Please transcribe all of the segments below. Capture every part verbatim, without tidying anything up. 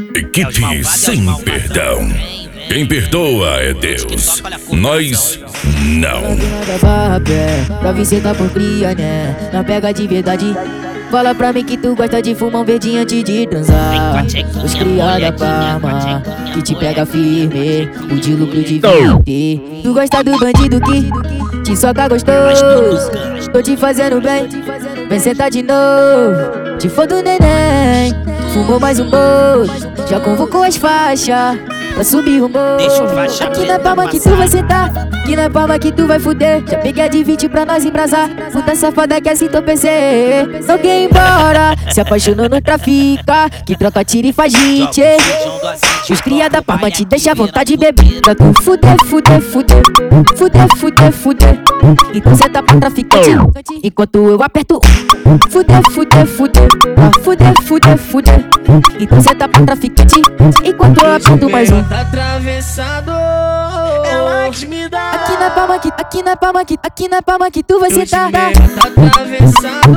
Equipe sem perdão. Quem perdoa é Deus, nós não. Pra ver cê tá por cria, né? Não pega de verdade. Fala pra mim que tu gosta de fumar um verdinho antes de transar. Os cria da Parma, que te pega firme, o de lucro de vinte. Tu gosta do bandido que te soca gostoso. Tô te fazendo bem, vem sentar de novo. Te for do neném, fumou mais um bolo. Já convocou as faixas pra subir o morro. Aqui na palma que tu vai sentar, aqui na palma que tu vai fuder. Já peguei a de vinte pra nós embrasar. Puta safada que assim tô P C. Não quer ir embora, se apaixonou no trafica, que troca tiro e faz hit. Os cria da Parma te deixa à vontade de beber. Pra tu fuder, fuder, fuder, fuder, fuder, fuder. Então cê tá pra traficante, enquanto eu aperto. Fuder, fuder, fuder, fuder, fuder, fuder. Então cê tá pra traficante, enquanto eu aperto mais um. Tá atravessado, ela que me dá. Aqui na palma que, aqui na palma que, aqui na palma que tu vai sentar. Tá atravessado,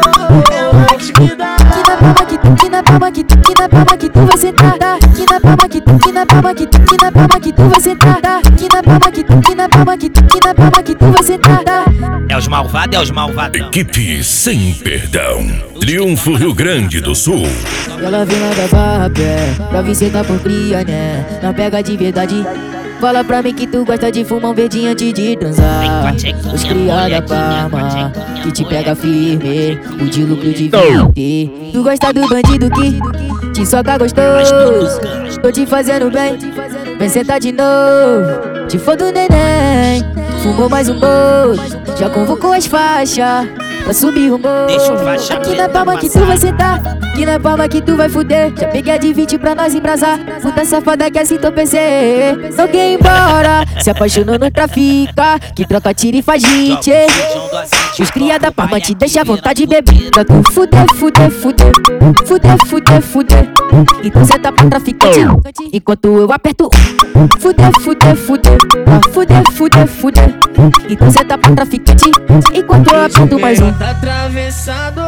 ela que me dá. Aqui na palma que, aqui na palma que, aqui na palma que tu vai sentar. Aqui na palma que, aqui na palma que, aqui na palma que tu vai sentar. Aqui na palma que, aqui na palma que, aqui na palma que tu vai sentar. É os malvados, é os malvados. Equipe sem perdão. Triunfo Rio Grande do Sul. Ela vem lá da barra, pé, pra ver cê tá por cria, né? Não pega de verdade. Fala pra mim que tu gosta de fumar um verdinho antes de transar. Os cria da Parma, que te pega firme, o de lucro de vinte. Tu gosta do bandido que te soca gostoso. Tô te fazendo bem, vem sentar de novo. Te for do neném, fumou mais um bolo. Já convocou as faixas pra subir o morro. Aqui na palma que tu vai sentar, aqui na palma que tu vai fuder. Já peguei a de vinte pra nós embrasar. Puta safada que assim tô P C. Não quer ir embora, se apaixonou no trafica, que troca tiro e faz hit. Os cria da Parma te deixa à vontade de beber. Pra tu fuder, fuder, fuder, fuder, fuder, fuder. Então cê tá pra traficante, enquanto eu aperto. Fuder, fuder, fuder, fuder, fuder, fuder. Então cê tá pra traficante, enquanto eu aperto mais um. Tá atravessado,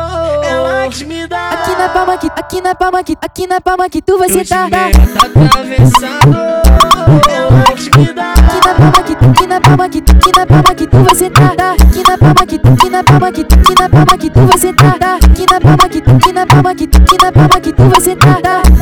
ela que me dá. Aqui na palma que, aqui na palma que, aqui na palma que tu vai sentar. Tá atravessado, ela que me dá. Aqui na palma que, aqui na palma que, aqui na palma que tu vai sentar. Aqui na palma que, aqui na palma que, aqui na palma que tu vai sentar. Aqui na palma que, aqui na palma que, aqui na palma que tu vai sentar.